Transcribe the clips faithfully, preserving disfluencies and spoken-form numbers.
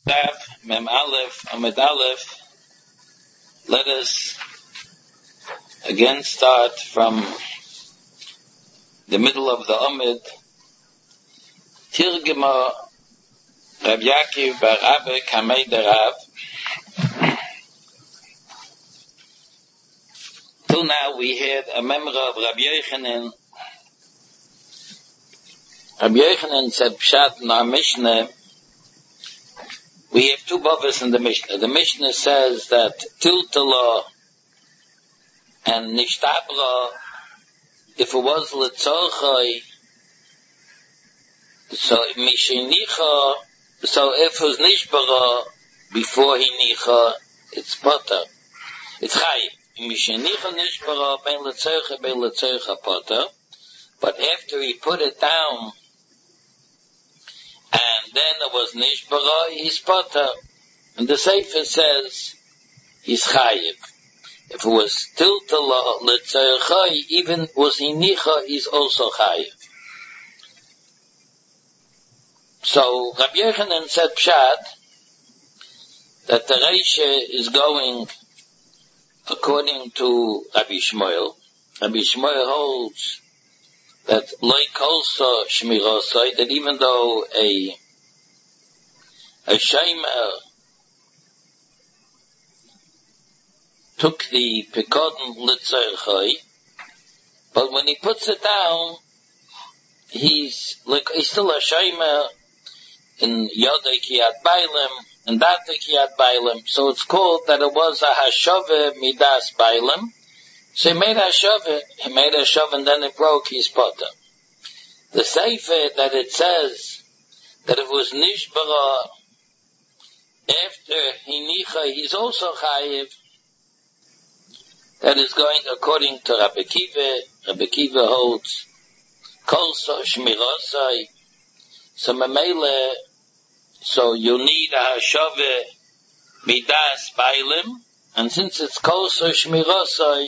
Daf Mem Aleph Amid Aleph. Let us again start from the middle of the Amid. Tirgema Rav Yaakov bar Abba Kamei derav. Till now we had a member of Rabbi Yochanan. Rabbi Yochanan said Pshat in our Mishnah. We have two bavas in the Mishnah. The Mishnah says that Tiltala and Nishtabra, if it was Litzorchai, so Mishinicha, so if it was Nishbara before he Nicha, it's Potter. It's Chai. Mishinicha Nishbara, Ben Litzorcha, Ben Litzorcha Potter. But after he put it down, and then it was Nishbara, he's Potter. And the Sefer says he's Chayiv. If it was Tiltala Litzorchai, even was he Nicha, he's also Chayiv. So Rabbi Yochanan said Pshat that the Reisha is going according to Rabbi Shmuel. Rabbi Shmuel holds that Loi Kolsa Shmirosai, that even though a a Shemer took the Pekodin Litzorchai, but when he puts it down, he's like he's still a Shemer in Yodei Kiyat Bailim, and Date Kiyat Bailim. So it's called that it was a Hashove Midas Bailim. So he made a Hashove, he made a Hashove, and then it broke his Potter. The Sefer that it says that it was Nishbara after Hinicha, he's also Chayiv. That is going according to Rabbi Kiva. Rabbi Kiva holds Kolsa Shmirosai. So Mamele, so you need a Hashove Midas Bailim, and since it's Kolsa Shmirosai,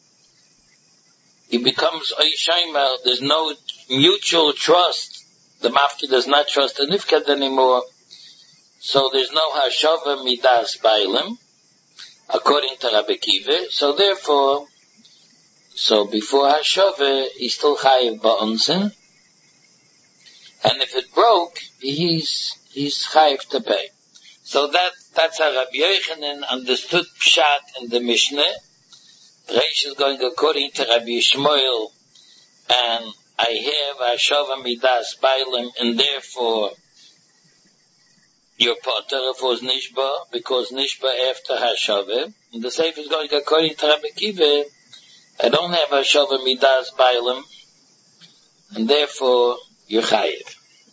it becomes Oishaimer. There's no mutual trust. The Mafki does not trust the Nifkad anymore. So there's no Hashove Midas Bailim, according to Rabbi Kiva. So therefore, so before Hashove, he's still Chayiv Ba'onsin. And if it broke, he's, he's Chayiv to pay. So that, that's how Rabbi Yochanan understood Pshat in the Mishnah. Reish is going according to Rabbi Shmuel, and I have Hashove Midas Bailim, and therefore your Potter if it was Nishba, because Nishba after Hashove. And the Sefer is going according to Rabbi Kiva, I don't have Hashove Midas Bailim, and therefore you're Chayiv.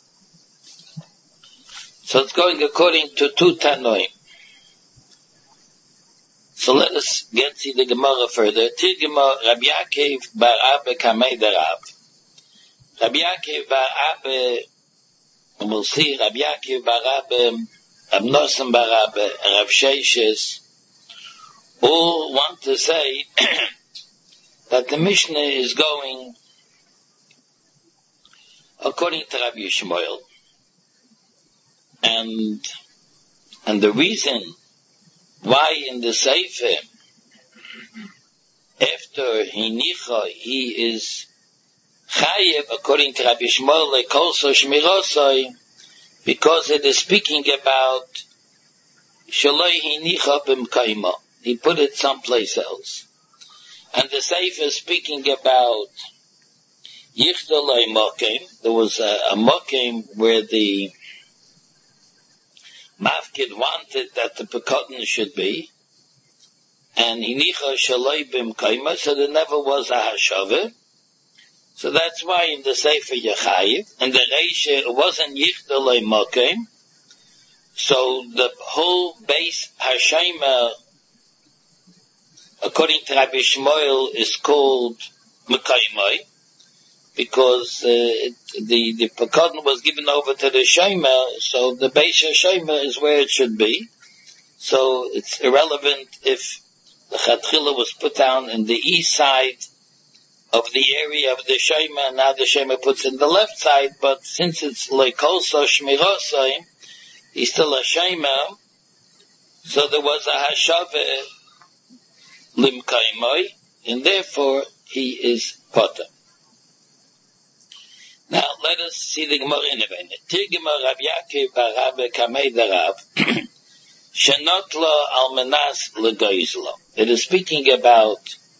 So it's going according to two Tanoim. So let us get to the Gemara further. Tirgema Rabbi Yaakov bar Abba Kamei derav. Rabbi Yaakov bar Abba, and we'll see Rabbi Yaakov bar Abba, Rabbi Nosson bar Abba, and Rav Sheshes, all want to say that the Mishnah is going according to Rabbi Shmuel. And, and the reason why in the Sefer, after Hinicha, he is Chayev, according to Rabbi Shmuel, like also Shmirosai, because it is speaking about Shaloi Hinicha b'mkaima. He put it someplace else. And the Sefer is speaking about Yichdaloi Mokim. There was a, a Mokim where the Mafkid wanted that the Pekodin should be, and Hinicha Shaloi b'mkaima, so there never was a Hashove. So that's why in the Sefer Yechayiv, and the Reisha, it wasn't Yichdaloi Mokim, so the whole base Hashayma, according to Rabbi Shmuel, is called Mekaimai, because uh, it, the the Pekodin was given over to the Shema, so the base Shema is where it should be. So it's irrelevant if the Chatchila was put down in the east side of the area of the Shema, now the Shema puts in the left side, but since it's like also Shmirosai, he's still a Shemer, so there was a Hashave Limkaimoi, and therefore he is Potter. Now let us see the Gemara in a minute. Tigma Rav Yaakov Barabe Kamei Darav Shenotlo Almanas Legoizlo. It is speaking about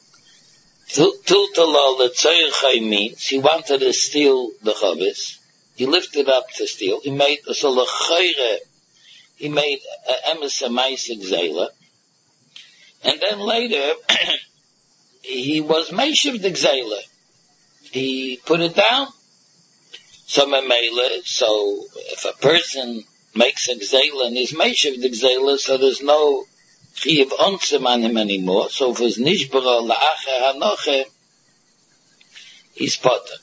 Tultalo Letzoychai means he wanted to steal the Chavis. He lifted up to steal. He made a Solachayre. He made an Emes Amaisik Zayla. And then later, he was Meishiv the Gzela. He put it down. So Memele, so if a person makes a Gzela and he's Meishiv the Gzela, so there's no Chiv Onsim on him anymore. So if it's Nishbara La'acher Hanoche, he's Potter.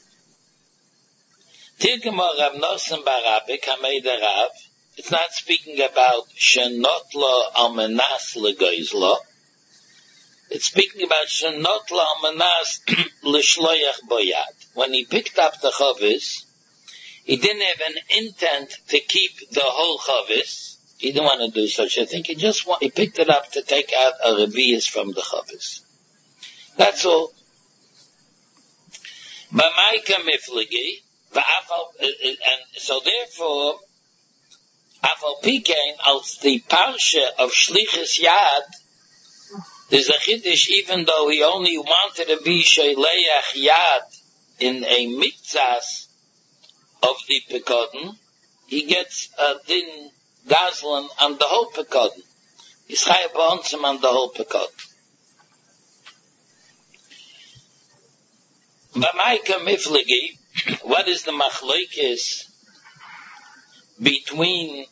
Tirgama Rav Nosson Barabe, Kamei Darav, it's not speaking about Shenotlo Almanas Legoizlo. It's speaking about Shenotlo Almanas L'shloyach Boyad. When he picked up the Chavis, he didn't have an intent to keep the whole Chavis. He didn't want to do such a thing. He just want, he picked it up to take out a Revius from the Chavis. That's all. B'maika Miflegi, and so therefore, Afal Pikein, als the Parsha of Shlichus Yad, there's a Chiddush, even though he only wanted to be Sheileach Yad in a Mitzas of the Pekodin, he gets a Din Gazlan on the whole Pekodin. He's Chayav B'onsim on the whole Pekodin. B'maika Miflegi, what is the Machlokes between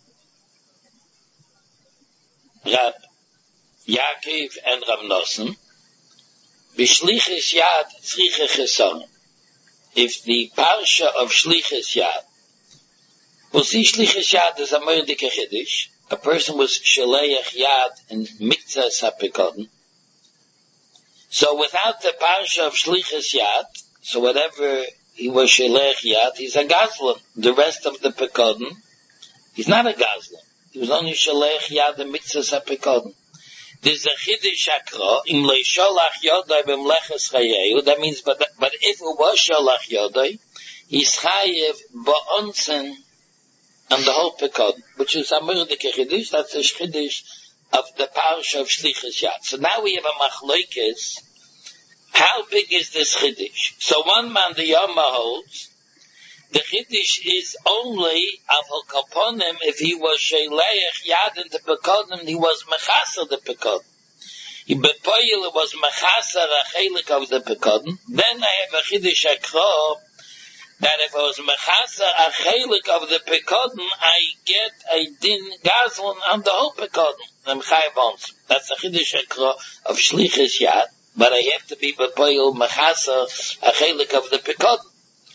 Rab Yaakov and Rav Nosson? B'shlichus Yad tzricha chesaron. If the parsha of Shlichus Yad, we'll see Shlichus Yad as a merdike chiddush. A person was shaleach Yad in Mitzvahs HaPekodin. So without the parsha of Shlichus Yad, so whatever he was shaleach Yad, he's a gazlan. The rest of the Pekodin, he's not a gazlan. He was only shaleach Yad in Mitzvahs HaPekodin. There's a chiddush akra im leisholach yodai b'mleches chayehu. That means, but but if it was sholach yodai, he's chayev ba'onsen on the whole Pekodin, which is a merdike chiddush. That's a chiddush of the parsha of Shlichus Yad. So now we have a machlokes. How big is this chiddush? So one man the Yoma holds the chiddush is only avol kaponim if he was sheileich yad into Pekodin, he was mechaser the Pekodin. He bepoyel was mechaser a chelik of the Pekodin. Then I have a chiddush akro that if I was mechaser a chelik of the Pekodin, I get a din gazlan on the whole Pekodin. I'm chayav ons. That's a chiddush akro of shlichus yad, but I have to be bepoyel mechaser a chelik of the Pekodin.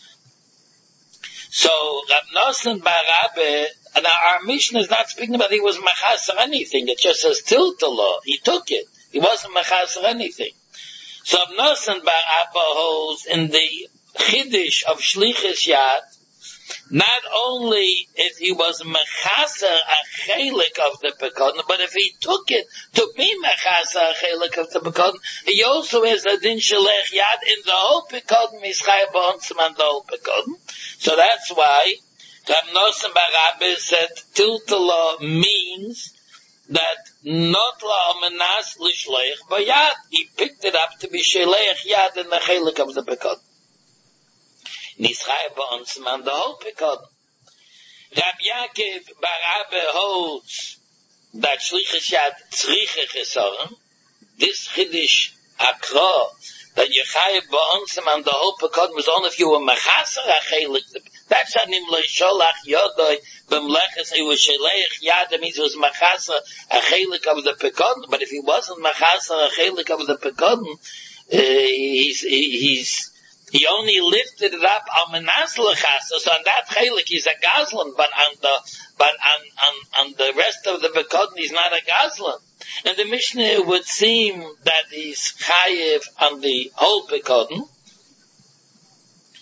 So Rav Nosson Barabe, and our Mishnah is not speaking about he was mechaser anything. It just says tiltalo. He took it. He wasn't mechaser anything. So Rav Nosson Barabe holds in the chiddush of Shlichus Yad, not only if he was mechaser a chelik of the Pekodin, but if he took it to be mechaser a chelik of the Pekodin, he also has a din shalech yad in the whole Pekodin, mischay b'onsim on the whole Pekodin. So that's why Rav Nosson Barabe said tiltala means that not la amenas l'shleich b'yad. He picked it up to be shalech yad in the chelik of the Pekodin. Nischay b'onsim on the whole Pekodin. Rab Yaakov Barabe holds that Shlichus Yad tzricha chesaron. This chiddush akra that Yechayev ba'onsim on the whole Pekodin was only if you were mechaser achelik. That's an im leisholach yodoi b'mleches. He was sheleich yad. That means he was mechaser achelik of the Pekodin. But if he wasn't mechaser achelik of the Pekodin, uh, he's he, he's he only lifted it up al menas lechasa. So on that chelik he's a gazlan, but on the but on on on the rest of the Pekodin he's not a gazlan. And the Mishnah would seem that he's chayiv on the whole Pekodin.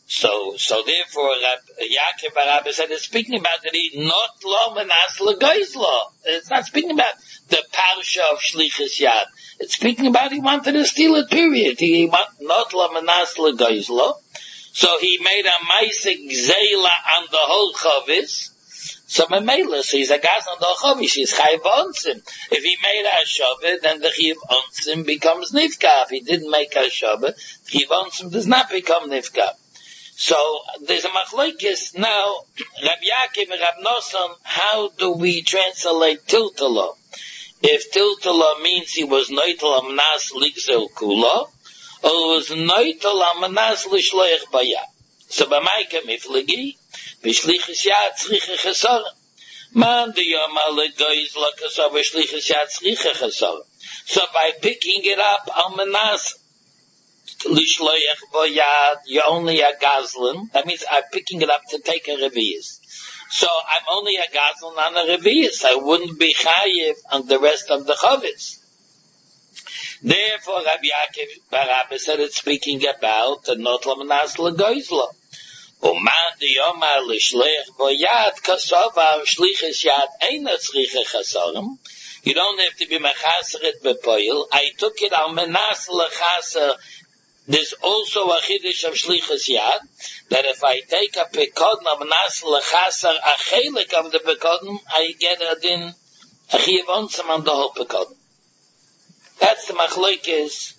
So, so therefore, Rab, Yaakov Rabbi said it's speaking about that he not lo menas legoizlo. It's not speaking about the parsha of Shlichus Yad. It's speaking about he wanted to steal it, period. He want not lo menas legoizlo. So he made a meisik zela on the whole chavis. So Memela, so he's a gas on the whole chavis. He's chayiv onsim. If he made a shabbat, then the chayiv onsim becomes nifka. If he didn't make a shabbat, chayiv onsim does not become nifka. So there's a machlokes now. Rabbi Yaakov and Rabbi Nosson, how do we translate tiltala? If tiltala means he was noitel amnas ligzel kula, or it was noitel amnas lishloich bayah. So b'mayka miflegi, b'shlichus yad tzricha chesar. Man de yomar legoiz lakasar b'shlichus yad tzricha chesar. So by picking it up, amnas lishloich bayad, you're only a gazlan. That means I'm picking it up to take a revius. So I'm only a gazlan on a revius. I wouldn't be chayiv on the rest of the chavis. Therefore, Rabbi Yaakov Rabbi said it's speaking about the not lamanas legoizlo. Uman de yomar lishloich bayad kasovar shlichus yad eina tzricha chasarim. You don't have to be mechaseret bepoil. I took it al menas lechaser. There's also a chiddush of shlichus yad, that if I take a pekodin of nas lechasar a chelik of the pekodin, I get a din, a chiyav onsim on the whole pekodin. That's the machlokes.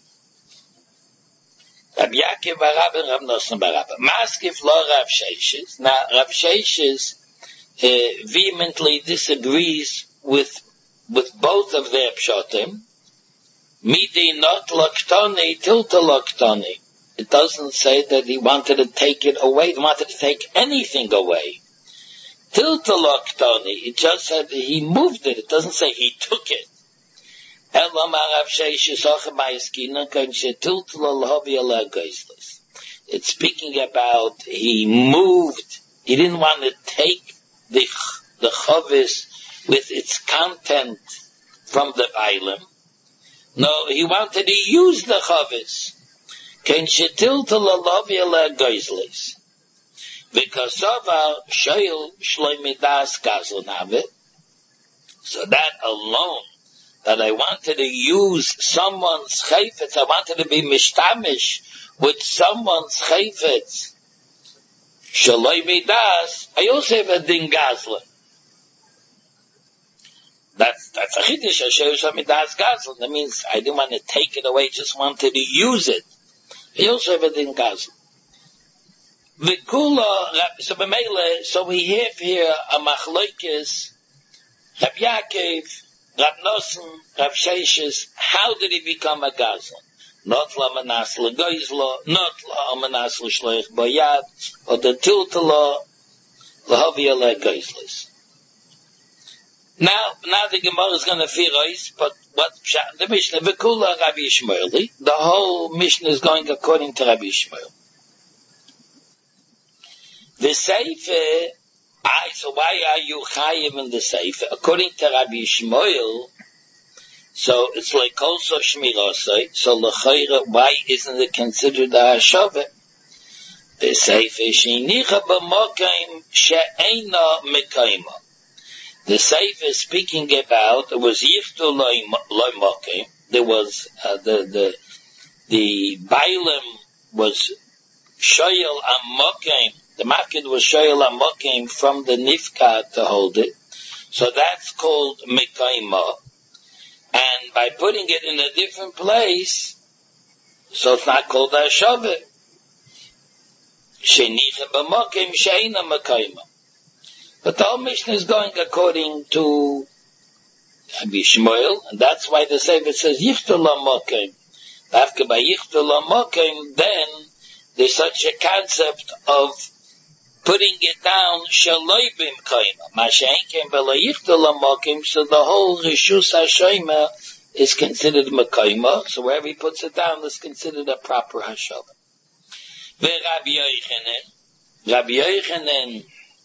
Rabbi Yaakov Barab and Rabbi Nosson Barab. Maskif lo Rav Sheshes. Now, Rav Sheshes uh, vehemently disagrees with with both of their pshatim. Midi not laktani tilta laktani. It doesn't say that he wanted to take it away. He wanted to take anything away. Tilta laktani. It just said he moved it. It doesn't say he took it. It's speaking about he moved. He didn't want to take the the chavis with its content from the bailim. No, he wanted to use the chavis. Ken shetil to lalavia la geisles. Because of our shayil shloimidas gazlan have it. So that alone, that I wanted to use someone's chayfetz, I wanted to be mishtamish with someone's chayfetz. Shloimidas, I also have a din gazlan. That's, that's a chiddush. That means I didn't want to take it away, just wanted to use it. He also have it in Gazlan. So, so we have here a machlokes, Rabbi Yaakov, Rabbi Nosson, Rav Sheshes. How did he become a Gazlan? Not la manas legoizlo, not la manas l'shloich bayad, or the tiltala lahavia legoizlis. Now, now the Gemara is going to fear us, but what the Mishnah, V'kula Rabbi Yishmaeli, the whole Mishnah is going according to Rabbi Yishmael. The Seife, I, so why are you chayiv in the Seife? According to Rabbi Yishmael, so it's like also Shmirosai, so l'chayra, why isn't it considered a Hashavah? The Seife, Sheinicha b'mokaim she'eina mekayma. The Seif is speaking about, it was Yichtu Loi Mokim, there was, uh, the, the, the Bailim was Shoyel Amokim, the market was Shoyel Amokim from the Nifka to hold it, so that's called Mekaima, and by putting it in a different place, so it's not called Hashavah. Shenicha B'mokim Sheina Mekaima. But the whole Mishnah is going according to Rabbi Shmuel, and that's why the Sefer says Yichtu Lamokim. After by Yichtu Lamokim, then there's such a concept of putting it down Shaloi B'mkaima. Masha'enkem B'la Yichtu Lamokim, so the whole Rishus HaShoyma is considered Mekaima, so wherever he puts it down is considered a proper Hashavah. Rabbi Yochanan, Rabbi Yochanan,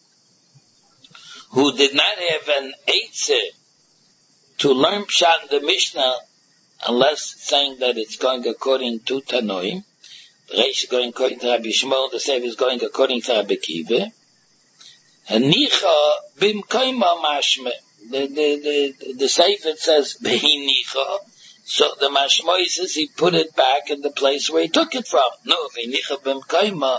who did not have an eitzeh to learn Pshat in the Mishnah, unless saying that it's going according to Tanoim, The Reish is going according to Rabbi Shmuel, the Sefer is going according to Rabbi Kiva. And Nicha bimkoima mashme. The, the, the, the Sefer says, Behi Nicha. So the mashmoy says he put it back in the place where he took it from. No, Behi Nicha bimkoima.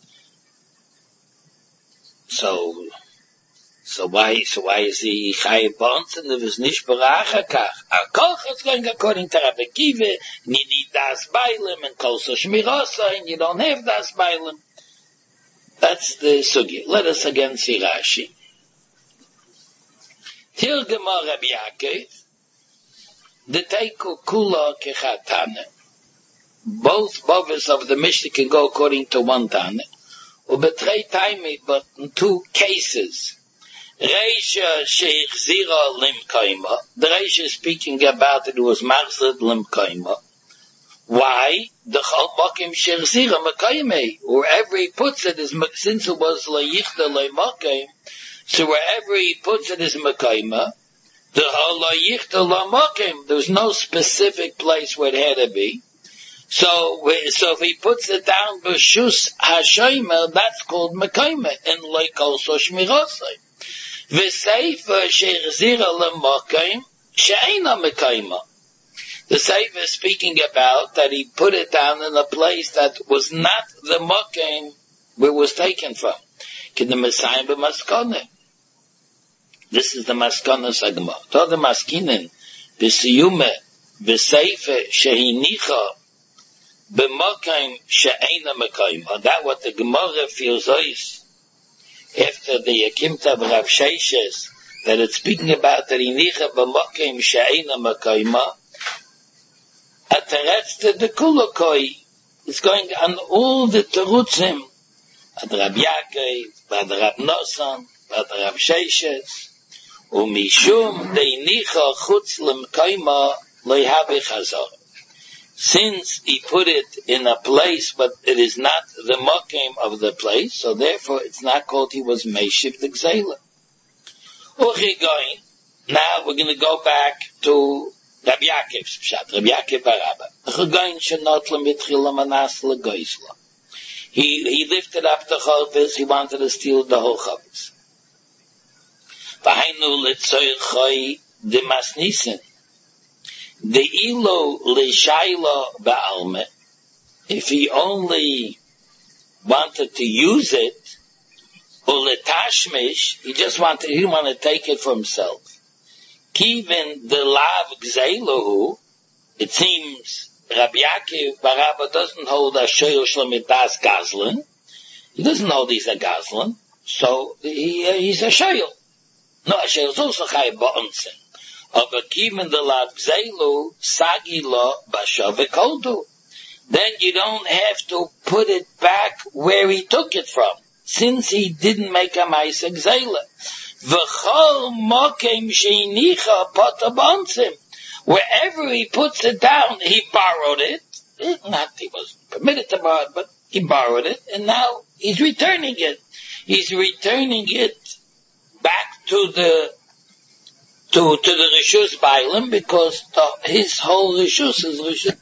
So, so why, so why is he chayiv bonds and if it's nish barachakach? Our koch is going according to Rabbi Kiva, you need das bailim and kolso shmirasa, and you don't have das bailim. That's the sugi. Let us again see Rashi. Tirgema Rabbi Yaakov, the teiku kula kechatane. Both bovis of the Mishnah can go according to one tane. Ubetrei taimi, but in two cases. Reisha sheichzira limkaima. The Reisha is speaking about it was marzad limkaima. Why? The chalmakim sheichzira makaime. Wherever he puts it is, since it was layichta leimakim, so wherever he puts it is makaima. The layichta lamakim, there's no specific place where it had to be. So, so if he puts it down b'shus hashaymer, that's called mekayme, and like also shmirasay. V'seifa she'chzira l'makayim she'eina mekayma. The Sefer is speaking about that he put it down in a place that was not the makayim where it was taken from. Can the Messiah be maskane? This is the maskana sagma. To the maskinen b'siyume v'seifa she'inicha b'makayim she'eina mekayim. That what the Gemara feels is after the Akimta of Rav Sheshes, that it's speaking about that inicha b'makayim she'eina mekayim. At the rest of the kulakoi is going on all the terutzim at Rab Yaakov, at Rab Nosan, at Rav Sheshes, umishum deinicha chutz lemekayim lehavi chazor. Since he put it in a place, but it is not the makim of the place, so therefore it's not called he was Meshiv the Gzela. Okay, going. Now we're going to go back to Rabbi Yaakov's Pshat, Rabbi Yaakov Barabba. He, he lifted up the Chavis, he wanted to steal the whole Chavis. V'hainu l'tzoy choy de masnisen. The ilo l'shayla ba'alme, if he only wanted to use it, or l'tashmish, he just wanted, he didn't want to take it for himself. Kivin the lav gzeilahu, it seems Rabbi Yaakov Barabba doesn't hold a shayl shlemitas gazlan. He doesn't hold he's a gazlan, so he, uh, he's a shayl. No, a shayl is also chay ba'onsen. Aber kimen the lav gzeilu sagila bashavikoldu. Then you don't have to put it back where he took it from, since he didn't make a ma'aseh gzeila. V'chol mokem sheinicha potabonsim. Wherever he puts it down, he borrowed it. Not he was permitted to borrow it, but he borrowed it, and now he's returning it. He's returning it back to the to to the Rishus Bailim, because the, his whole Rishus is Rishus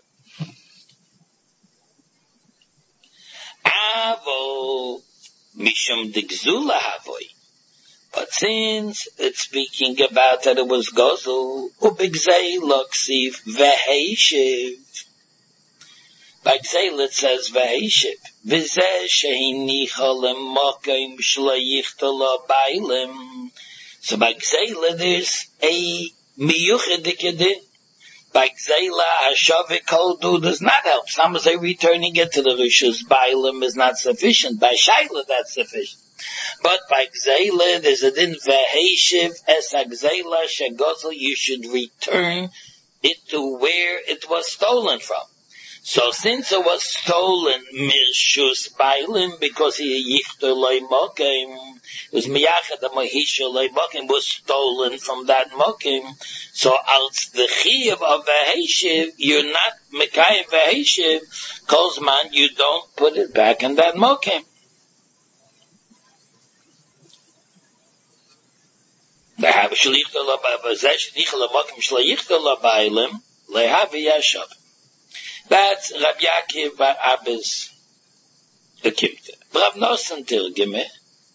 Bailim. Avo mishum digzula havoi. But since it's speaking about that it was Gozel, ubigzei loksiv veheishiv. By Gzeil it says veheishiv. Vizeh shehinicha lemokim shleyichta lo bailim. So by Gzeil there's a miyuchedikidin. By Gzeila, Hashavik Koldu does not help. Some say returning it to the Rishus Bailim is not sufficient. By Shaila that's sufficient. But by Gzeila, there's a din Veheshiv es Gzeila Shagozel, you should return it to where it was stolen from. So since it was stolen Mirshus Bailim, because he Yichter Loi Mokim, it was Miyachad the Mahisha Loi Mokim was stolen from that Mokim, so als the Chiv of Veheshiv, you're not Mekayim Veheshiv, Kozman, you don't put it back in that Mokim. They have a shlichta la ba'ilem, lehavi yashab. That's Rabbi Yaakov bar Abba's Akimta. Rav Nosson Tirgeme,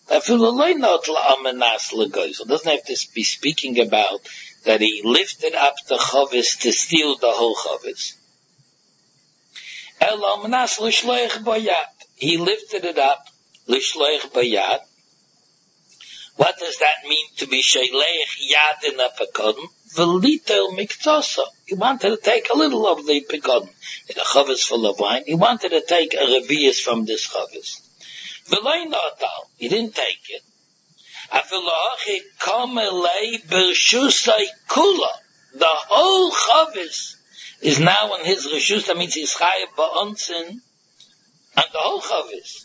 doesn't have to be speaking about that he lifted up the chavis to steal the whole chavis. He lifted it up, l'shloich bayad. What does that mean to be sheleich yad in a pekodem? V'litel miktoso. He wanted to take a little of the pekodem in a chavis full of wine. He wanted to take a revius from this chavis. He didn't take it. The whole chavis is now in his reshus. That means he's chayav ba'onsin and the whole chavis.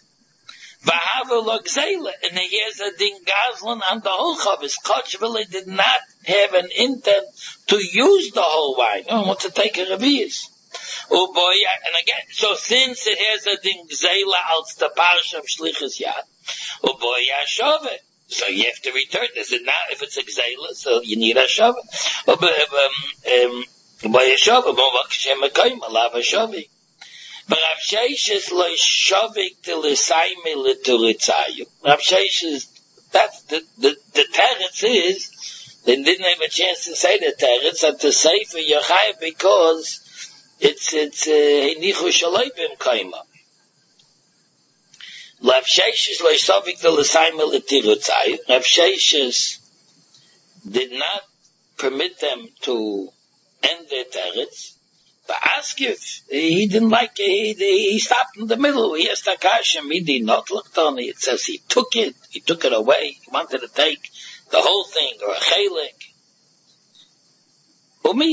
And he has a din gazlan and the whole chavis. Kochvili did not have an intent to use the whole wine. He wanted to take a revius. Oh boy, and again, so since it has a ding zayla als the parsha of shlichus yad, oh boy, yashove. So you have to return. Is it not? If it's a zayla, so you need a shove. Oh boy, um, boy, yashove. Bo vakshem mekayim alav shove. But Rav Sheshes lo shovik till isayme l'turitzayu. Rav Sheshes, that's the the the teretz is they didn't have a chance to say the teretz and to say for Yochai because. It's, it's, Henichu Shalaybim Kaima. Rav Sheshes lo yisavik the l'sayme l'tirutzai. Rav Sheshes did not permit them to end their teretz. But Askif, he didn't like it. He, he stopped in the middle. He asked Akashim, he did not look on it. It says he took it. He took it away. He wanted to take the whole thing or a chelik. But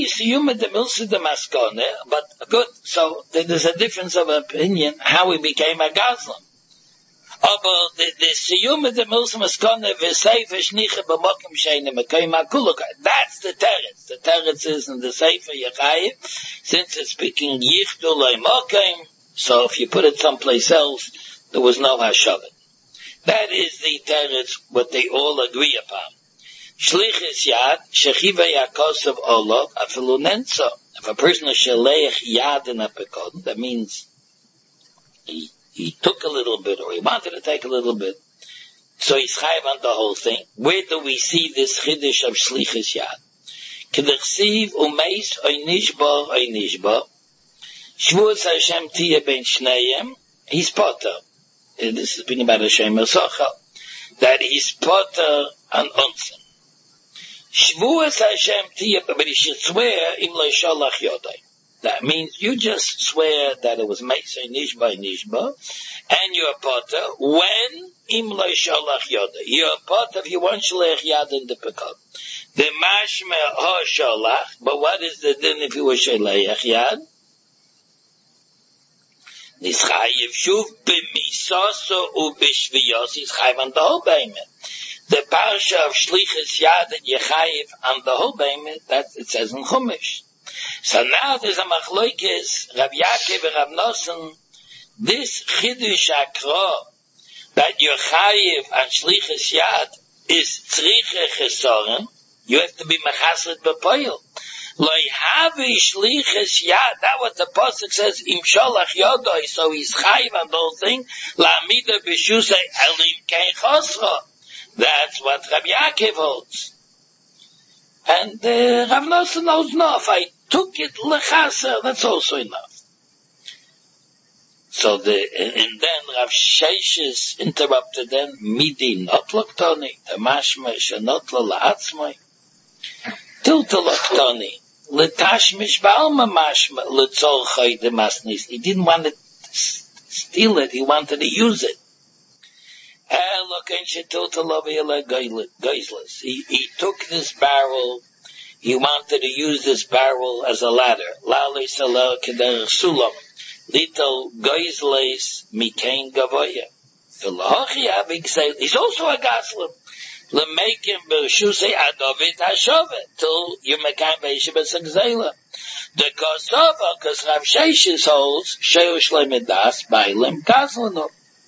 good, so there's a difference of opinion how he became a Gazlan. Aber the siyum of the milsa maskone v'seifer shnicha b'mokim sheinem became a kuluk. That's the teretz. The teretz is in the seifer Yechayev, since it's speaking yichdu le'mokim, so if you put it someplace else, there was no hashavet. That is the teretz, what they all agree upon. Shlichus yad, shechiva yakosov olov, afilu nenso. If a person is sheleich yad in a pekod, that means he, he took a little bit, or he wanted to take a little bit, so he's chayav on the whole thing. Where do we see this chiddush of shlichus yad? K'dersiv umeis oy nishbar oy nishbar, shvuas Hashem tiyeh ben shneim, he's potter. This is speaking about Hashem Esocha, that he's potter and onsen. Shvuas Hashem tiyeh, but he should swear im lo shalach yodai. That means you just swear that it was meisei nishba nishba, and you're potter when im lo shalach yodai. You're potter if you want shalach yad in the pekod. The mashme ha shalach, but what is the din if you were shalach yad? Nischayev shuv b'misaso u b'shviyos is chayev on the whole behemoth. The parsha of Shlichus Yad and Yechayev on the whole behemoth, that it says in Chumash. So now there's a machloikis, Rav Yaakov and Rav Nosson, this Chidush Akra, that Yechayev and Shlichus Yad is Tzriche Chesoren, you have to be Mechasret B'Poyel. Loi Havi Shlichus Yad, that what the Pasuk says, Im Sholach Yodoi, so he's Chayev and the whole thing, La'amida B'Shusei Elim Kein Chosra. That's what Rabbi Yaakov holds. And uh, Rav Nosson knows enough. I took it lechaser, that's also enough. So the, and then Rav Sheshes interrupted them, Midi not loktoni, the mashmesh not la'atzmai, tilta loktoni, letashmish ba'alma mashma, letzorchai de masnis. He didn't want to steal it, he wanted to use it. He, he took this barrel, he wanted to use this barrel as a ladder. Little geizles mikain gavoya. He's also a goslim. Lemekim b'shusei adovit hashovet till you mekaim b'yeshibas agzela. The kosova, because Rav Sheshes holds sheush lemedas ba'ilem goslinov.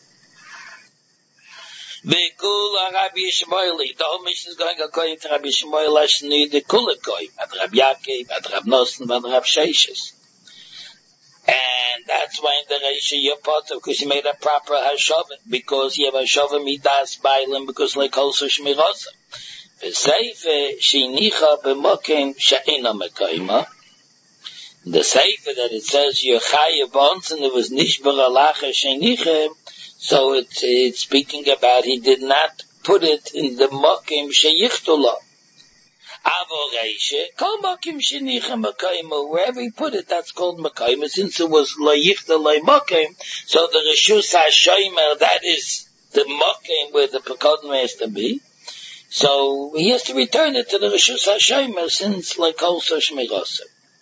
V'kula Rabbi Shmueli. The whole mission is going according to Rabbi Shmuel Ashni the Kulakoi, at Rabbi Yaakov, at Rav Nosson, at Rav Sheshes. And that's why in the Reisha you're part of, because you made a proper Hashava, because you have Hashava midas bailim, because like also Shmirasa. V'seife sheinicha b'mokim she'ena mekayma. The Seife that it says Yochaya Bonson, it was Nishbar Alacha Sheinicha, so it's, it's speaking about he did not put it in the Mokim Sheyichtula. Avo Reishe, Kol Mokim Sheinicha Mekayma, wherever he put it, that's called Mekayma, since it was Layichta Lay Mokim, so the Reshus HaShomer, that is the Mokim where the Pekodin has to be, so he has to return it to the Reshus HaShomer, since like also Shmirasa.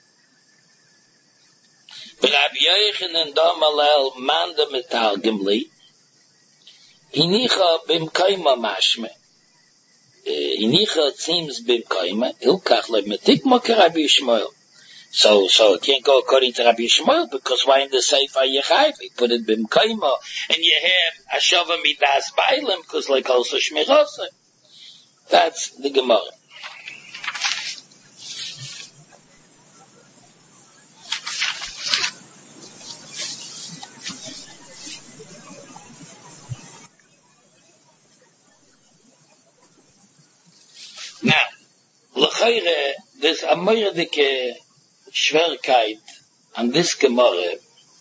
Rabbi Yochanan Damalel Manda Metalgemli Hinicha Bimkaima Mashme Hinicha it seems Bimkaima Ilkach Lemetikma Rabbi Yishmael. So so it can't go according to Rabbi Yishmael, because why in the Sefer Yechayev he put it Bimkaima, and you have Ashava Midas Bailim, because like also Shmirasa. That's the Gemara. Now, l'chayre, there's a moyerdike Schwerkeit on this Gemara,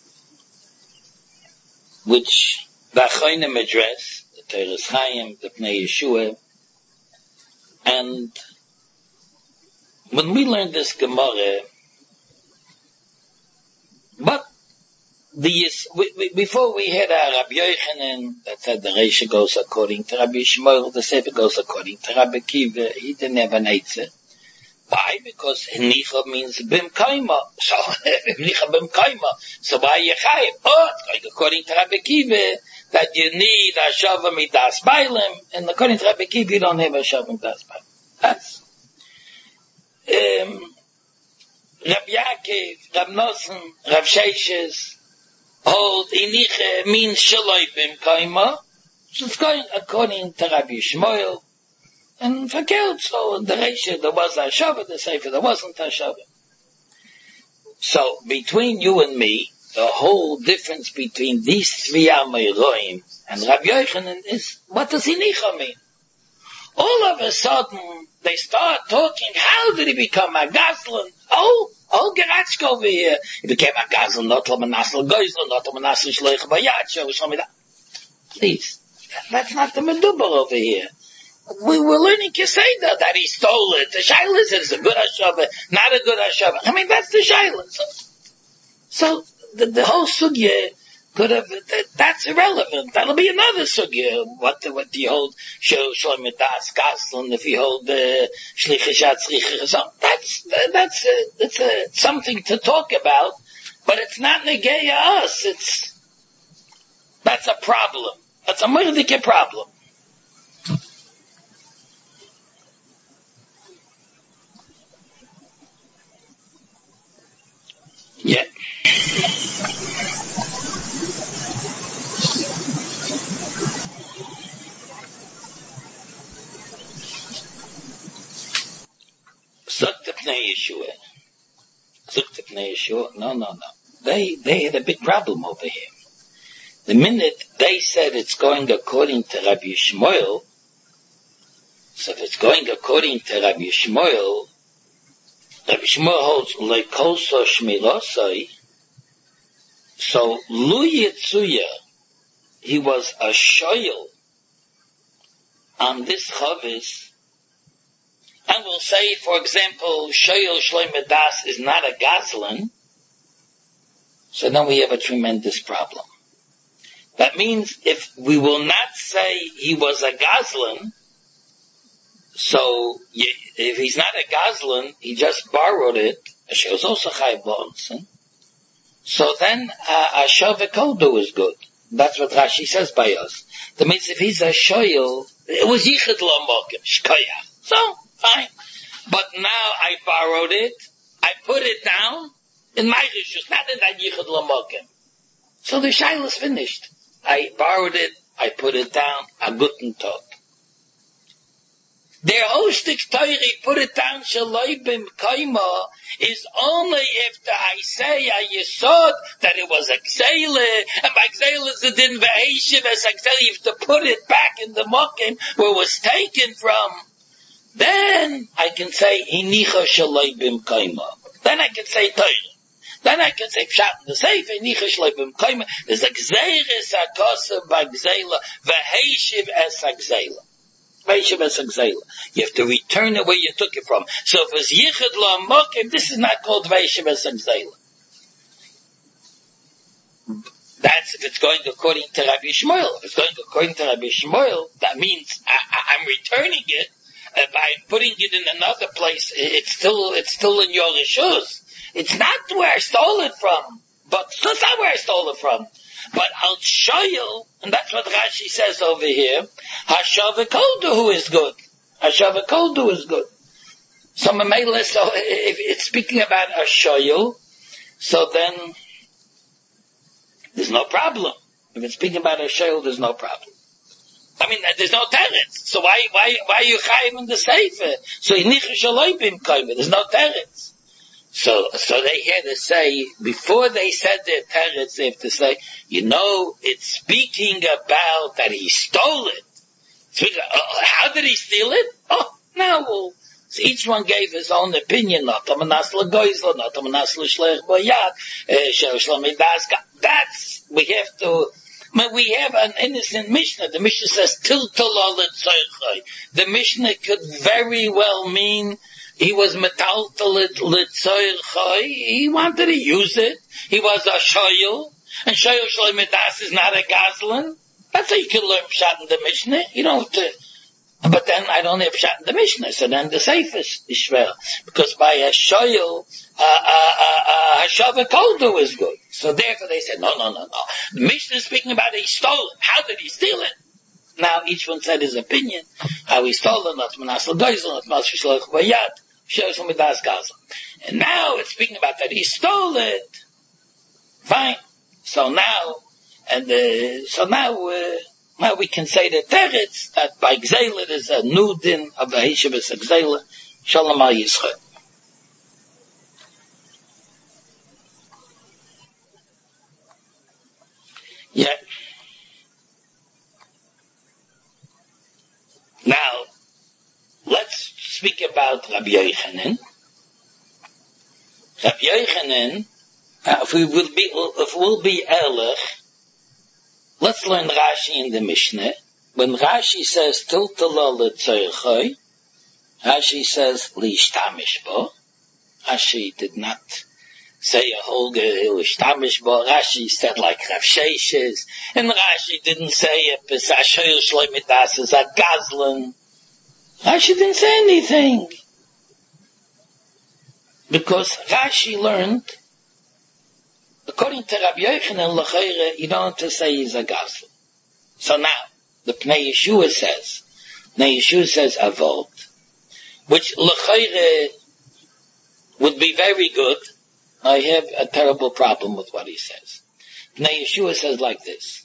which the Achronim address, the Teres Chaim, the Pnei Yeshua, and when we learn this Gemara, but the we, we, before we had our Rabbi Yochanan that said the Reisha goes according to Rabbi Shmuel, the Sefer goes according to Rabbi Kiva. He didn't have an eitzah. Why? Because Hinicha means Bimkaima. So Hinicha Bimkaima. So why Yechayev? Oh, like according to Rabbi Kiva that you need Hashava Midas Bailim, and according to Rabbi Kiva you don't have Hashava Midas Bailim. That's um, Rabbi Yaakov, Rab Nosson, Rav Sheishes hold Inicha means Shaloi Bimkaima. So it's going according to Rabbi Shmuel. And verkehrt, so in the Reisha there was a Shabbat, the Sefer there wasn't a Shabbat. So between you and me, the whole difference between these three Amoraim and Rabbi Yochanan is, what does Hinicha mean? All of a sudden, they start talking, how did he become a Gazlan? Oh, oh, Geratschko over here. He became a Gazlan, not a Menasel Geisel, not a Menasel Shleich Bayat, show me that. Please, that's not the Medubar over here. We were learning Keseda that he stole it. The Shaila is it's a good Hashava, not a good Hashava. I mean, that's the Shaila. So, so the, the whole Sugya could have, that, that's irrelevant. That'll be another Sugya. What, what do you hold? Shloim Das Gaslan, if you hold the Shlichishat Tzrichah. That's, that's, a, that's a, something to talk about, but it's not Negeya us. It's, that's a problem. That's a Murdike problem. Yeah. Zukta Pnei Yeshua. Zukta Pnei Yeshua. No, no, no. They, they had a big problem over here. The minute they said it's going according to Rabbi Shmuel, so if it's going according to Rabbi Shmuel, Rabbi Shmuel holds lekoso shmirosai. So Lu Yitzuya, he was a shoyel on this chavis, and we'll say, for example, shoyel shloim das is not a gazlan. So now we have a tremendous problem. That means if we will not say he was a gazlan, so if he's not a gazlan, he just borrowed it. So then a shove kodu is good. That's what Rashi says by us. That means if he's a shoyel, it was yichud lo mokem shkoyach. So fine, but now I borrowed it. I put it down in my rishus, not in that yichud lo mokem. So the shayla is finished. I borrowed it. I put it down. A guten tag. Their hostic Torah, put it down, Shaloi bim Kaima, is only if the, I say, I yesod, that it was a Gzeile, and by Gzeile is the din ve'eshiv as a Gzeile, you have to put it back in the Mokim, where it was taken from. Then, I can say, Hinicha Shaloi bim Kaima. Then I can say Torah. Then I can say, Pshat in the Sefer, Hinicha Shaloi bim Kaima, there's a Gzeire Sakosa by Gzeile, ve'eshiv as a Gzeile. You have to return it where you took it from. So if it's Yichud Lo Mokim, this is not called Veishiv Esagzela. That's if it's going according to Rabbi Shmuel. If it's going according to Rabbi Shmuel, that means I, I, I'm returning it, and by putting it in another place, it's still, it's still in your Rishus. It's not where I stole it from, but it's not where I stole it from. But Al Shoyel, and that's what Rashi says over here, Hashav is good. Hashav is good. So Mamela, so if it's speaking about a Shoyel, so then there's no problem. If it's speaking about a Shoyel, there's no problem. I mean, there's no teretz. So why, why, why are you chayim in the Sefer? So Yinicha Shaloi bim Kaima, there's no teretz. So, so they had to say, before they said their teretz, they have to say, you know, it's speaking about that he stole it. Speaking, uh, how did he steal it? Oh, now, well, so each one gave his own opinion. Not a manasla goizla, not a manasla shlech boyad, shlomidaska. That's, we have to, we have an innocent Mishnah. The Mishnah says, tiltala l'tzorchai. The Mishnah could very well mean, he was metaltal l'tzorchai. He wanted to use it. He was a shoyel. And shoyel shlomidas is not a gazlan. That's how you can learn pshat in the Mishnah. You don't have to, but then I don't have pshat in the Mishnah. So then the safe is shver. Because by a shoyel, a hashav koldu is good. So therefore they said, no, no, no, no. The Mishnah is speaking about he stole it. How did he steal it? Now each one said his opinion. How he stole it, not manasel goizel, not manasel shloch bayad, shoyel midas gazlan. And now it's speaking about that he stole it. Fine. So now, and uh, so now, uh, now we can say the teretz that by Gzeila is a new din of the Heshivas Gzeila. Shalom al Yisrael. Yeah. Now, let's speak about Rabbi Yochanan. Rabbi Yochanan, uh, if we will be, if we'll be ehrlich, let's learn Rashi in the Mishnah. When Rashi says, Tiltala l'tzorchai, Rashi says, L'ishtamish bo. Rashi did not say a whole L'ishtamish bo. Rashi said like Rav Sheshes. And Rashi didn't say it, Pesashoyel Shloimidas is a Gazlan. Rashi didn't say anything. Because Rashi learned, according to Rabbi Yochanan L'chayre, you don't have to say he's a Gazlan. So now, the Pnei Yeshua says, Pnei Yeshua says Avod, which L'chayre would be very good. I have a terrible problem with what he says. Pnei Yeshua says like this.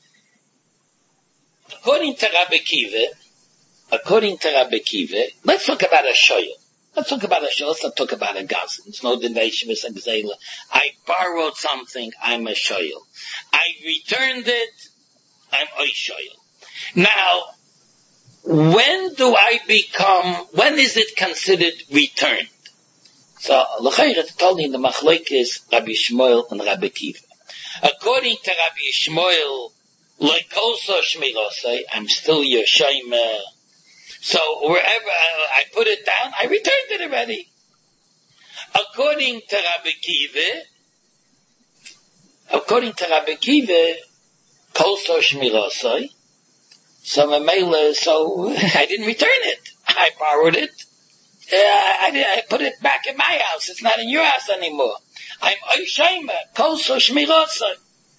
According to Rabbi Kiva, according to Rabbi Kiva, let's talk about a shoyel. Let's talk about a shoyel. Let's not talk about a gazlan. It's no dinashivus and gzela. I borrowed something. I'm a shoyel. I returned it. I'm a shoyel. Now, when do I become? When is it considered returned? So, l'chayret told me the machlok is Rabbi Shmuel and Rabbi Kiva. According to Rabbi Shmuel, like also shmirosei, I'm still your shaymer. So wherever I, I put it down, I returned it already. According to Rabbi Kiva, according to Rabbi Kiva, kolso shmirosei. So Mamela, so I didn't return it. I borrowed it. Uh, I, I put it back in my house. It's not in your house anymore. I'm oishayma kolso shmirosei.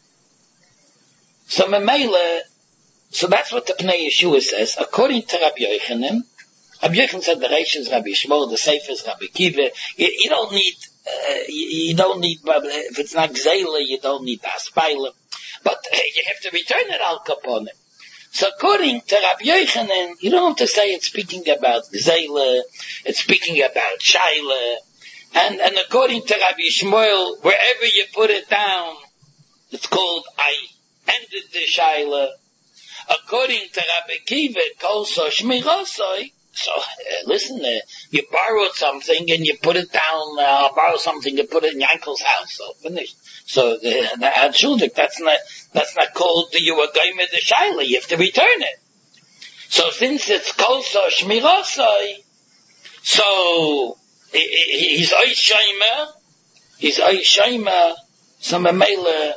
So Mamela. So that's what the Pnei Yeshua says. According to Rabbi Yochanan, Rabbi Yochanan said the Reish is Rabbi Shmuel, the Sefer is Rabbi Kiva. You, you don't need, uh, you, you don't need, if it's not Gzeila, you don't need Aspila. But uh, you have to return it al Kaponim. So according to Rabbi Yochanan, you don't have to say it's speaking about Gzeila, it's speaking about Shaila, and, and according to Rabbi Shmuel, wherever you put it down, it's called I ended the Shaila. According to Rabbi Kiva, Kolso Shmirosoi, so uh, listen, uh, you borrowed something and you put it down, uh, I'll borrow something and put it in Yankel's house, so finished. So the, the Adshuldik, that's not, that's not called you were going with the Shaila, you have to return it. So since it's Kolso Shmirosoi, so he's Oish Shaimer, he's Oish Shaimer, so Mamela,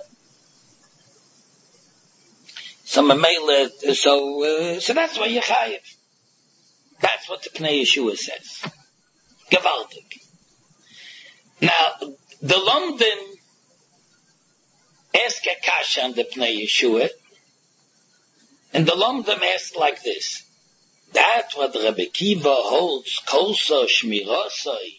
so Mamela, so, uh, so that's why you're chayiv. That's what the Pnei Yeshua says. Gewaltig. Now, the Lomdim ask a kasha on the Pnei Yeshua, and the Lomdim ask like this. That's what Rabbi Kiva holds, Kolso Shmirosoi,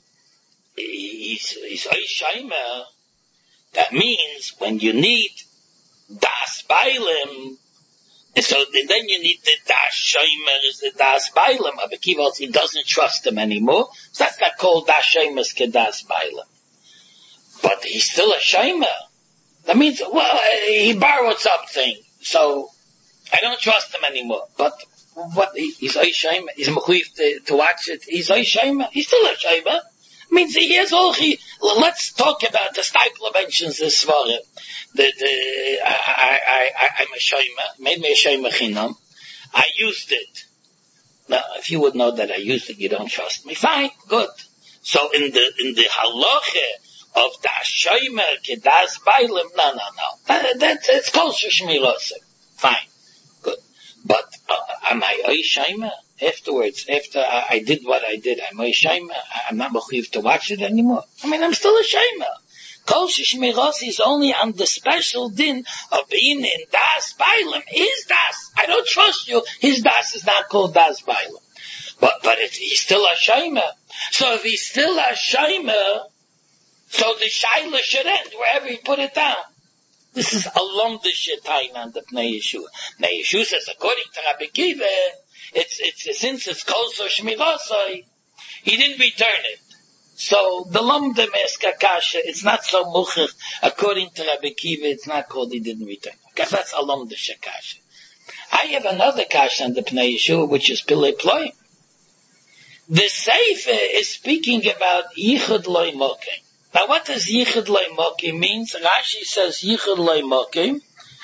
is Oishaimer. That means when you need Das Bailim, so then you need the Das Shomer, is the Das Bailim. Rabbi Kiva, he doesn't trust him anymore, so that's not called Das Shomer ke Das Bailim. But he's still a Shomer. That means, well, he borrowed something, so I don't trust him anymore. But what, he's a Shomer, he's mechuyev to, to watch it, he's a Shomer, he's still a Shomer. Means he has all he, let's talk about the Steipler mentions this Svara. The, the, I, I, I, I'm a Shomer, made me a Shomer chinam. I used it. Now, if you would know that I used it, you don't trust me. Fine, good. So in the, in the halacha of the Shomer kedas bailim, no, no, no. That, that's, it's called Shmirosei. Fine, good. But, uh, am I a Shomer? Afterwards, after I, I did what I did, I'm a Shomer. I'm not mechuyev to watch it anymore. I mean, I'm still a Shomer. Kol Shmirosei is only on the special din of being in Das Bailim. His Das, I don't trust you. His Das is not called Das Bailim. But, but it's, he's still a Shomer. So if he's still a Shomer, so the Shaila should end wherever he put it down. This is along the Shetain on the Pnei Yeshua. Pnei Yeshua says, according to Rabbi Kiva, It's, it's, since it's Kolso Shmirosei, he didn't return it. So, the Lomdim ask Akasha, it's not so muchach, according to Rabbi Kiva, it's not called he didn't return it. Because that's a Lomdim Shakasha. I have another Kasha on the Pnei Yeshua, which is Pilei Ploim. The Sefer is speaking about Yichud Loi Mokim. Now, what does Yichud Loi Mokim means? Rashi says Yichud Loi Mokim,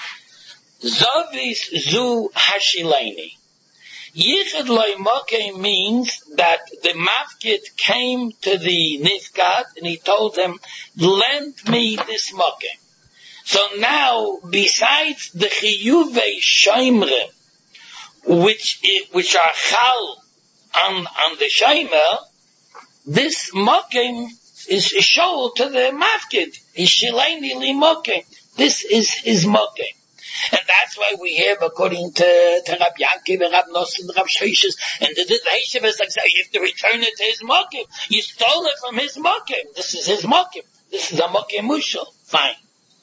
Zovis Zu Hashileini. Yichud Loi Mokim means that the Mafkid came to the Nifgad and he told him, lend me this Mokim. So now, besides the Chiyuvei Shomer, which, which are Chal on, on the Shomer, this Mokim is shown to the Mafkid. Ishileini li Mokim. This is his Mokim. And that's why we have, according to, to Rab Yankiv and Rab Nosson and Rab Sheshes, and the Heshiv is like, you have to return it to his Mokim. You stole it from his Mokim. This is his Mokim. This is a Mokim Mushal. Fine.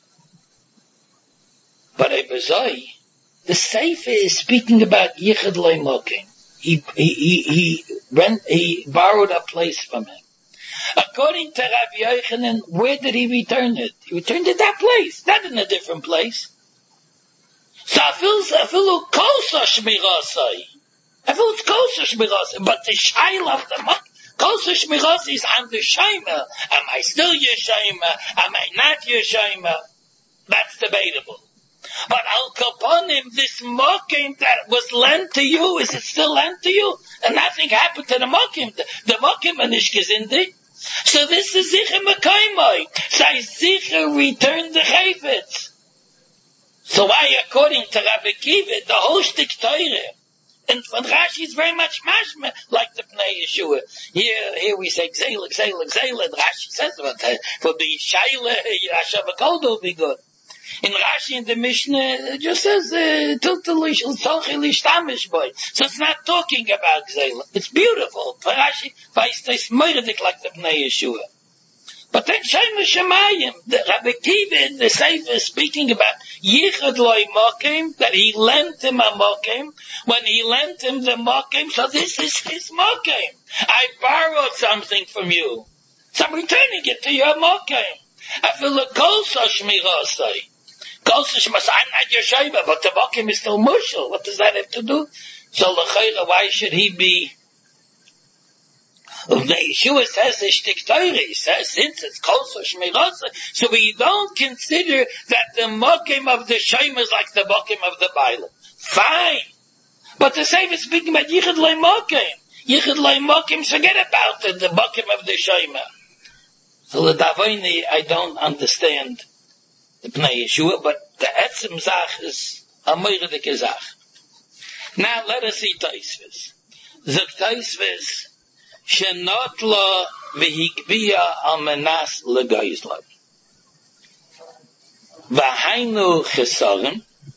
But Ebazoi, the Sefer is speaking about Yichud Loi Mokim. He, he, he, he rent, he borrowed a place from him. According to Rabbi Yochanan, where did he return it? He returned it that place, not in a different place. So I feel, I feel Kolso Shmirosei. I feel it's Kolso Shmirosei, but the Shail of the Mok, Kolso Shmirosei is on the Shomer. Am I still your Shomer? Am I not your Shomer? That's debatable. But Al Kaponim, this Mokim that was lent to you, is it still lent to you? And nothing happened to the Mokim. The, the Mokim Anishk is in there. So this is Zicher Mekoimoi. So I Zicher returned the Chayvetz. So why, according to Rabbi Kiva, the whole shtick Torah, and from Rashi is very much mashma, like the Pnei Yeshua. Here, here we say Gzeila, Gzeila, Gzeila, and Rashi says about that. For the Shaila, Yashav HaKol will be good. In Rashi, in the Mishnah, it just says, Tiltalish, L'Tzolchi L'Shtamish Boy. So it's not talking about Gzeila. It's beautiful. For Rashi, Vaistais Moiradik like the Pnei Yeshua. But then Shema Shemayim, the Rabbi Kiva, the Sefer is speaking about Yichud Loi Mokim, that he lent him a Mokim. When he lent him the Mokim, so this is his Mokim. I borrowed something from you. So I'm returning it to your Mokim. I feel a Kol So Shmirosai. Kol So Shmirosai, I'm not your Shema, but the Mokim is still Mushal. What does that have to do? So L'chayra, why should he be... The Yeshua says the Shtik Torah, he says, since it's Kol So Shmirosai, so we don't consider that the Mokim of the Shema is like the Mokim of the Bailam. Fine. But the same is speaking about Yichud Loi Mokim. Yichud Loi Mokim, forget about it, the Mokim of the Shema. So the Davoini, I don't understand the Pnei Yeshua, but the Etzem Zach is a Meirdik Zach. Now let us see Taisvis. Zok Taisvis, Shenot lo v'hikbiya al menas legoizlo. V'hainu chesarim,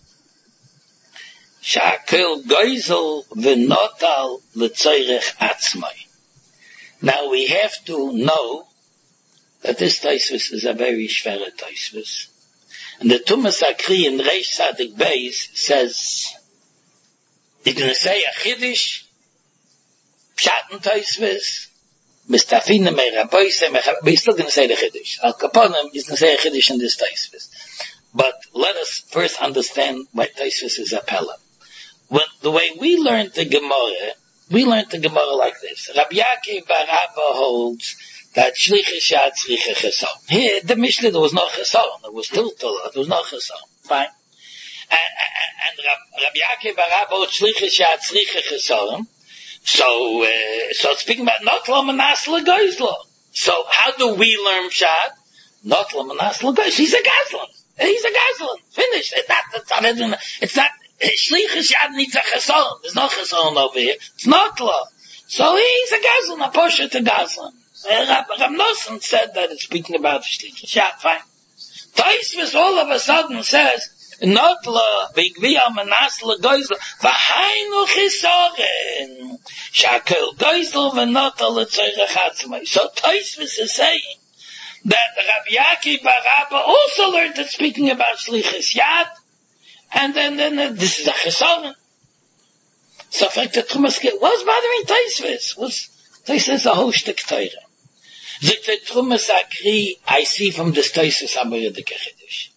sha'akel goizel v'notal l'tzoyrech atzmai. Now we have to know that this Taisvis is a very shvere Taisvis. And the Tumas Akri in Reish Sadik Beis says, you're going to say a Chiddush, Pshaten Taisvis, Mistafina Meiraboise, we're still going to say the Chiddush. Al Kaponim is going to say a Chiddush in this Taisvis. But let us first understand why Taisvis is a Pella. When, the way we learned the Gemara, we learned the Gemara like this. Rabbi Yaakov bar Abba holds that Shlichus Yad Tzricha Chesaron. Here, the Mishnah, there was no Chesaron. There was still Torah. There was no Chesaron. Fine. And, and, and Rabbi Yaakov bar Abba holds Shlichus Yad Tzricha Chesaron. So, uh, so it's speaking about not lo manas legoizlo. So how do we learn Pshat? Not lo manas legoizlo. He's a Gazlan. He's a Gazlan. Finished. It's not, it's not, it's not, Shlichus Yad needs a Chesaron. There's no Chesaron over here. It's not lo. So he's a Gazlan, a Posher to Gazlan. Rab, Rab Nosson said that it's speaking about Shlichus Yad. Fine. Taisvis all of a sudden says, not la bigvia manas la goizl v'hainu chisoren shakel goizl v'not la tzorech atzmai. So Taisvis is saying that Rabbi Yaakov bar Abba also learned that speaking about Shlichus Yad, and then then uh, this is a chisoren. So in fact the Trumas was bothering Taisvis. Was Taisvis a whole shtik Torah? The Trumas Akri, I see from this Taisvis Amoyed Kechiddush.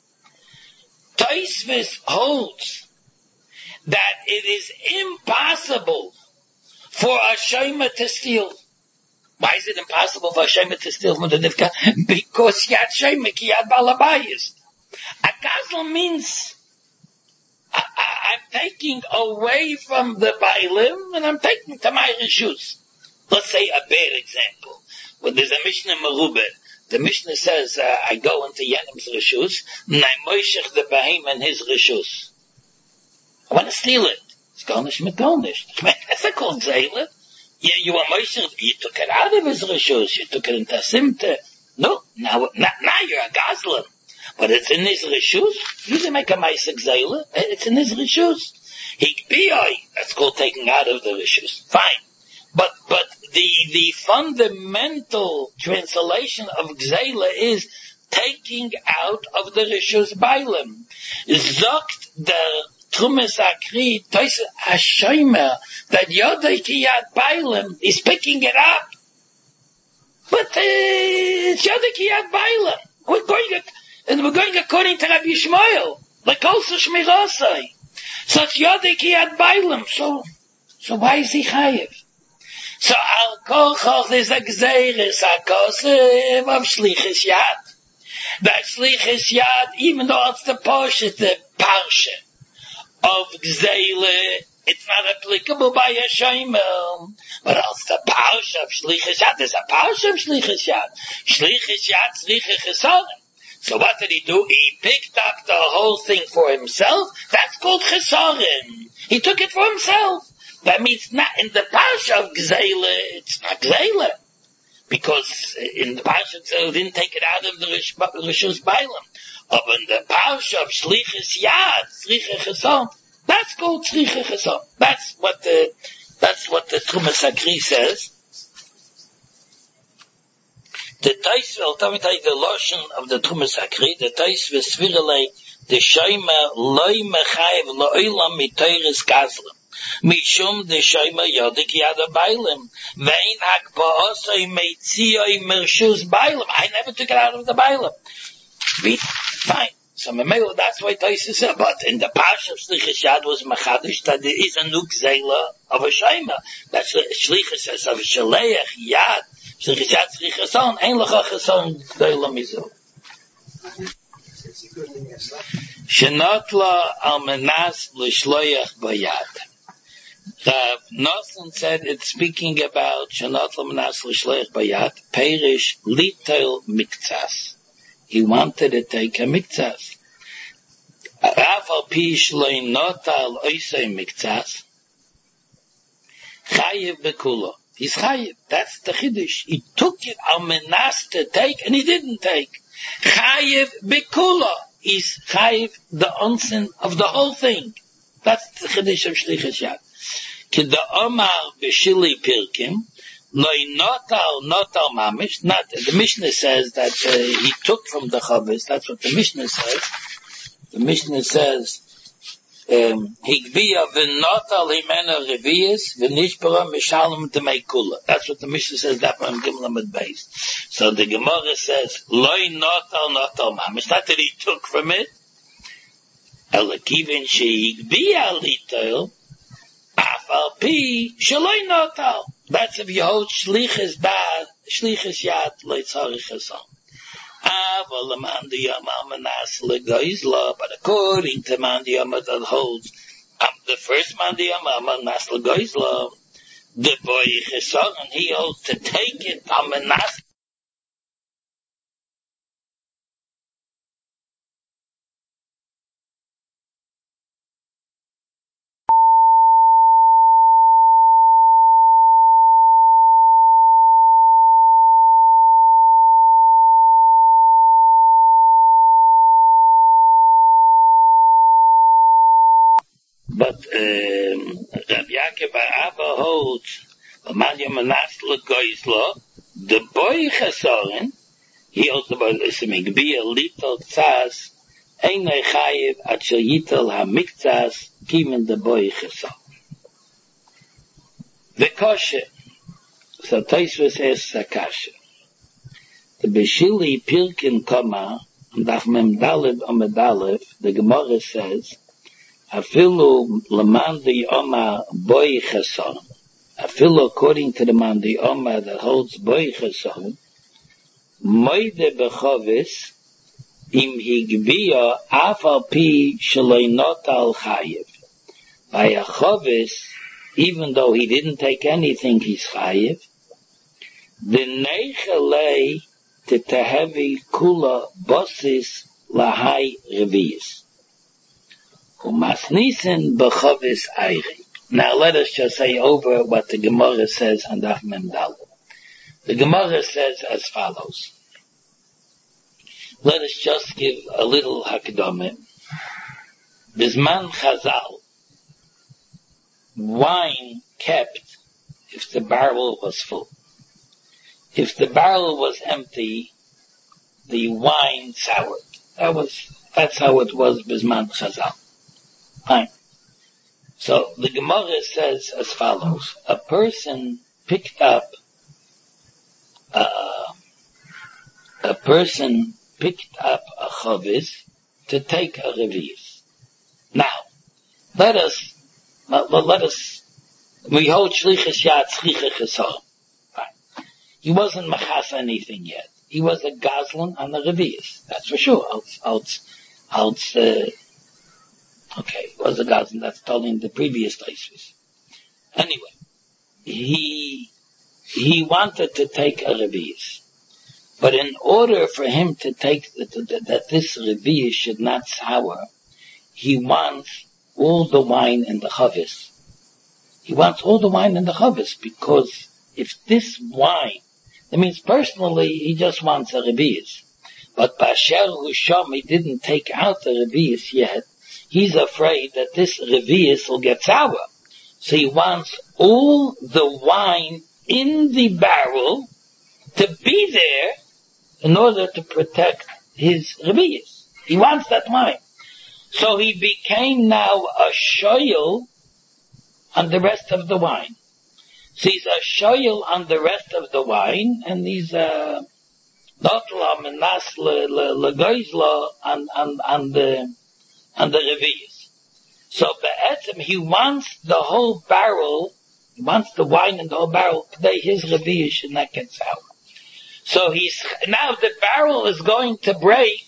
Taisvis holds that it is impossible for a Shema to steal. Why is it impossible for a Shema to steal from the Nivka? Because Yad Shema ki Yad Balabayis. A Gazlan means I, I, I'm taking away from the Bailim and I'm taking to my Rishus. Let's say a bad example. When there's a Mishnah Merubah, the Mishnah says, uh, I go into Yenim's Rishus, and I moishech the Bahim in his Rishus. I want to steal it. It's garnish mit garnish. That's not called Zayla. You, you want moishech, you took it out of his Rishus, you took it into Simte. No, now, now, now you're a Gazlan. But it's in his Rishus. You can make a Maisik Zayla. It's in his Rishus. Hikbiyoi, that's called taking out of the Rishus. Fine. But, but, the, the fundamental translation of Gzeila is taking out of the Rishus Bailim. Zogt the Trumas Akri, Tois Hashomer, that Yodai Ki Yad Bailim is picking it up. But, uh, it's Yodai Ki Yad Bailim. We're going, and we're going according to Rabbi Yishmael, like also Shmirosai. So it's Yodai Ki Yad Bailim. So, so why is he chayiv? So al kol choch is a gzeiris hakosev of Shlichus Yad. That Shlichus Yad, even though it's the Poshet, the Parsha of Gzeila, it's not applicable by a Shemel. But else the Parsha of Shlichus Yad, there's a Parsha of Shlichus Yad. Shlichus Yad, Tzricha Chesaron. So what did he do? He picked up the whole thing for himself. That's called Chesaron. He took it for himself. That means not in the Parsha of Gzeila, it's not Gzeila. Because in the Parsha Gzeila didn't take it out of the Rishus Bailim. But in the Parsha of Shlichus Yad, Tzricha Chesaron, that's called Tzricha Chesaron. That's what the, that's what the Trumas Akri says. The The Tais, I'll tell me the lotion of the Trumas Akri, the Tais Vesvirale, the Shaima Loi Mechayev Lo'ilam Mitoiris Gazlam. Mishum the Shaima Yodik Yada Bailim. Vein Hakbaosai Meitzioi Mershus Bailim. I never took it out of the Bailim. Fine. So that's why Tais said, but in the Pash of Shlichus Yad was Machadish that there is a Nuk Zela of a Shaima. That's Shlichus says of a Shaleach Yad. Shlichus Yad Shlichus on, Ein Lecha Cheson Gdoila Mizu. Shenotla al menas l'shloyach bayad. Rav Nosson said it's speaking about Shenotla menas l'shloyach bayad, perish litel miktsas. He wanted to take a miktsas. Rav al pi shloy notal oisei miktsas, chayev bekulo. He's chayev. That's the chiddush. He took it al menas to take, and he didn't take. Chayev bekulo. Is chayiv the onsen of the whole thing. That's the chiddush of Shlichus Yad. Kida Omar b'shili pirkim, loy notal notal mamish. Not the Mishnah says that uh, he took from the chavis. That's what the Mishnah says. The Mishnah says higbiya v'notal himena revius v'nishbara mishalem t'meikula. That's what the Mishnah says. That one Gimel Amud Beis. So the Gemara says loy notal notal mamish. Not that he took from it. Elakivin shehigbiya litel afal pi shaloi notal. That's if you hold shlichus bad shlichus yad leitzarich hasan. But according to Mandiyama that holds, um, the first Mandiyama, Manas Legoizla, the boy Chesson, and he holds to take it, Amanas. But um, Rabbi Yaakov Abba holds Amalya Manas Legoizla, the boy Chesorin, he holds the boy Lisimig, be a little tzaz, Einay Chayiv, at shel yitel ha-miktzaz, kimen the boy Chesorin. The kosher, so Tosfos says Sakasha. The Beshili Pirkin Kama, and Dachmem Daled Omedalev, the Gemara says, Afilu lemandi oma boy cheson. Afilu according to the mandi oma that holds boy cheson. Moide bechovis im higbiya afal pi shaloi notal chayiv. By a chovis, even though he didn't take anything, he's chayiv. The nechelei te tehevi kula bosis lahai revius. Now let us just say over what the Gemara says on Daf Mem Daled. The Gemara says as follows. Let us just give a little hakdamah. Bisman Chazal, wine kept if the barrel was full. If the barrel was empty, the wine soured. That was, that's how it was Bisman Chazal. Fine. So the Gemara says as follows: a person picked up, uh, a person picked up a chavis to take a revius. Now, let us, let, let us, we hold shlichus yad shlichus cheson. Fine. He wasn't machas anything yet. He was a gazlan on the revius. That's for sure. Else, else, else. Uh, Okay, it was a Gazan, that's told in the previous Tosfos. Anyway, he, he wanted to take a revius. But in order for him to take, the, the, that this revius should not sour, he wants all the wine in the chavis. He wants all the wine in the chavis, because if this wine, that means personally he just wants a revius. But Basher Husham, he didn't take out the revius yet. He's afraid that this revius will get sour. So he wants all the wine in the barrel to be there in order to protect his Revi'is. He wants that wine. So he became now a shoyel on the rest of the wine. So he's a shoyel on the rest of the wine, and he's a notla menas legoizla on on on the on the Revi'is. So be'etzem, he wants the whole barrel, he wants the wine in the whole barrel, today his Revi'is should not get sour. So he's, now the barrel is going to break,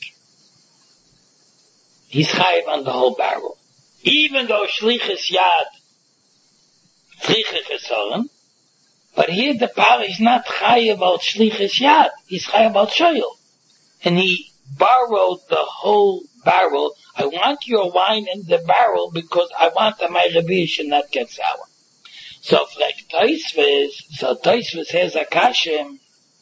he's chayiv on the whole barrel. Even though shlichus yad, tzrichich esoren, but here the barrel is not chayiv al shlichus yad, he's chayiv al shoyel. And he borrowed the whole barrel. I want your wine in the barrel because I want that my Revi'is should not get sour. So, like Tosfos, so Tosfos has a kashem,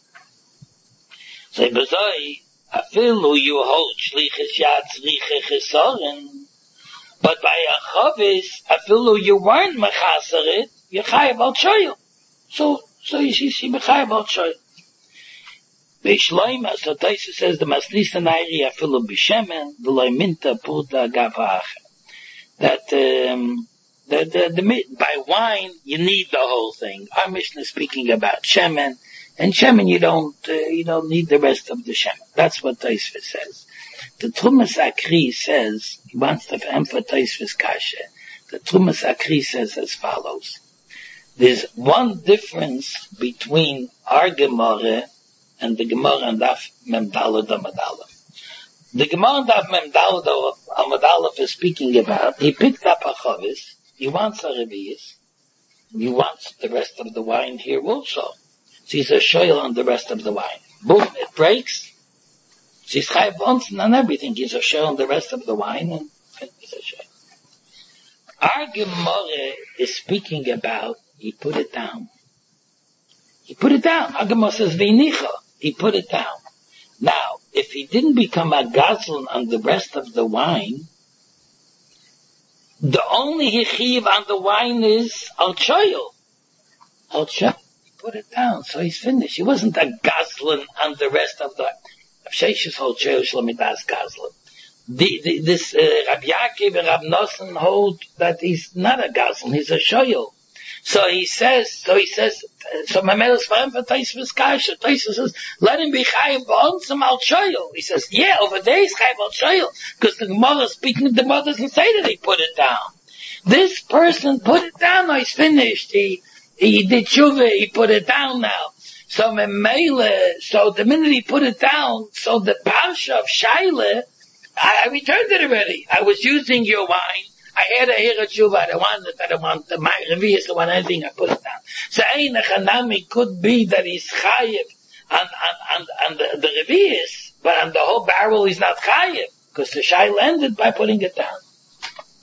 so bezoi, afilu you hold shlichus yad tzrichich esoren, but by a chavis, afilu you weren't mechaser it, you're chayiv al shoyel. So, so you see, she mechayiv al shoyel. Beishloima, so Tosfos says the masnisa nairi afilu b'shemen, the loy minta puta gavach. That, um, the, the, the, by wine, you need the whole thing. Our Mishnah is speaking about shemen, and shemen you don't, uh, you don't need the rest of the shemen. That's what Tosfos says. The Trumas Akri says, he wants to emphasize Tosfos kasha. The Trumas Akri says as follows. There's one difference between our Gemara and the Gemara and Daf Memdalad Amadalaf. The Gemara and Daf Memdalad Amadalaf is speaking about, he picked up a chavis, he wants a Revi'is, he wants the rest of the wine here also. So he's a shoyel on the rest of the wine. Boom, it breaks. So he's chayiv onsen on everything. He's a shoyel on the rest of the wine, and he's a shoyel. Our Gemara is speaking about, he put it down. He put it down. Our Gemara says, Veinicha. He put it down. Now, if he didn't become a gazlan on the rest of the wine, the only hichiv on the wine is al shoyel. Al shoyel. He put it down, so he's finished. He wasn't a gazlan on the rest of the Sheshis hold shoyel shlamidas gazlan. The, the, this uh, Rabbi Yaakov and Rabbi Nosson hold that he's not a gazlan, he's a shoyel. So he says, so he says, so Mamelis Farim for Tosfos Kasha. Tosfos says, let him be chayiv b'onsam al shoyel. He says, yeah, over there he's chayiv al shoyel, because the Gemara speaking, the Gemara doesn't say that he put it down. This person put it down, now he's finished. He, he did tshuva, he put it down now. So Memele, so the minute he put it down, so the Parsha of Shaila, I, I returned it already. I was using your wine. I had a hira tshuva, I don't want it, I don't want the, my Revi'is, I don't want anything, I put it down. So ein echanami could be that he's chayiv on, on, on, on the, the Revi'is, but on the whole barrel he's not chayiv, because the shail ended by putting it down.